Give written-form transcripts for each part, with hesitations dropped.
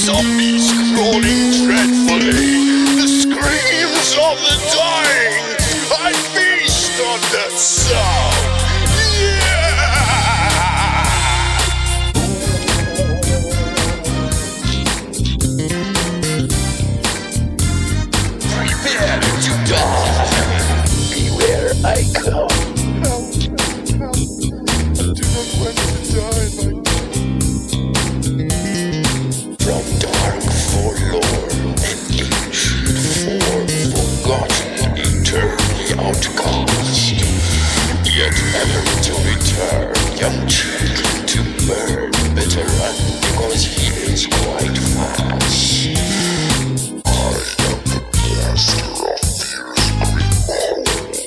Zombies crawling dreadfully. The screams of the dying. I feast on that sound. Prepare to die. Beware, I come. Help. I do not want to die like from dark, forlorn, and ancient form, forgotten, eternally outcast, yet ever to return, young children to burn, better run, because he is quite fast. I am the master of fear's great hold.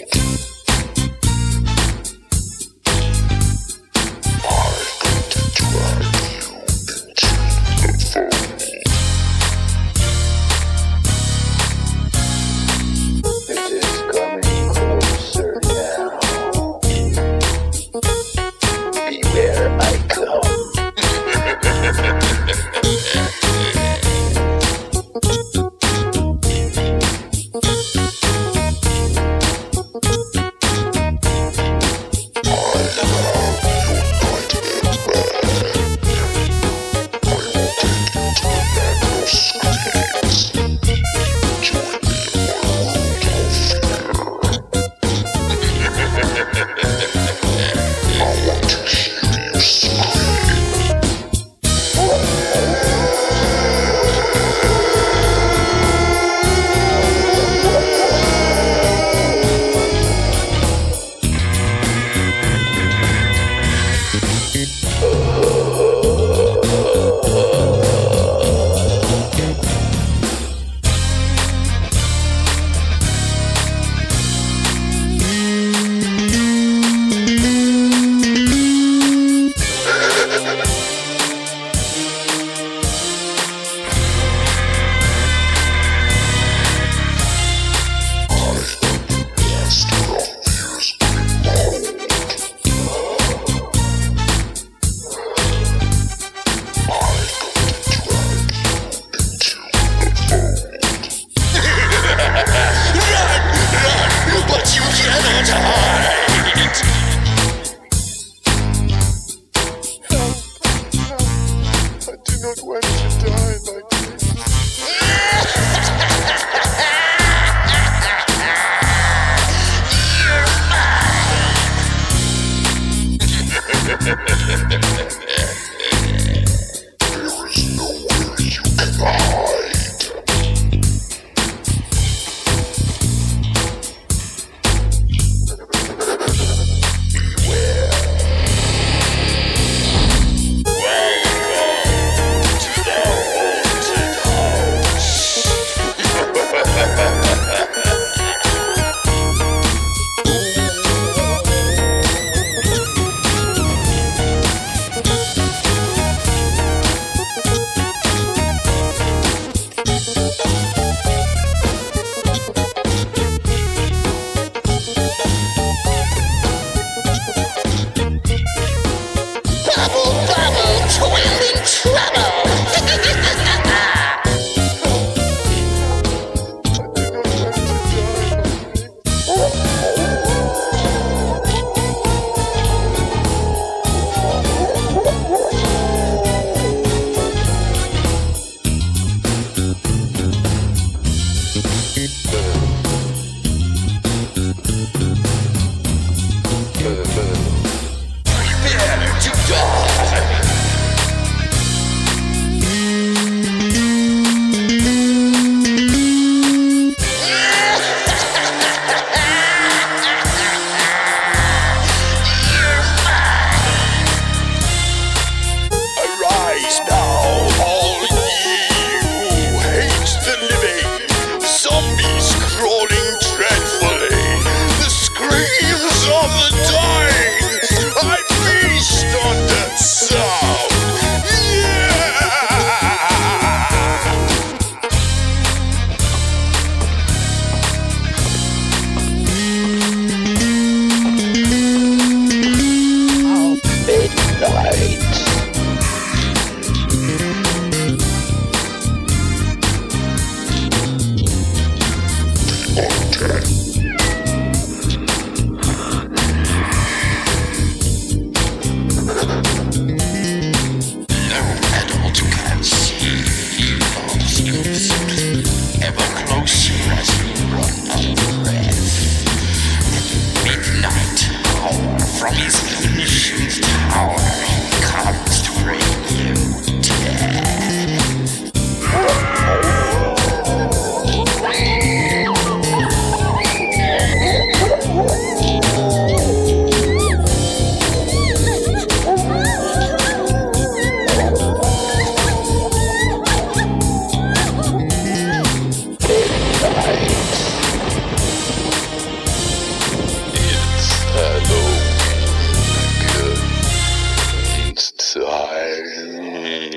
I'm going to drag you into the fold. It is coming closer now. Beware, I come.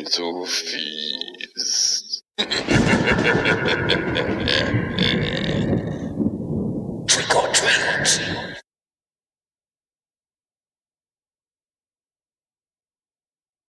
to feed.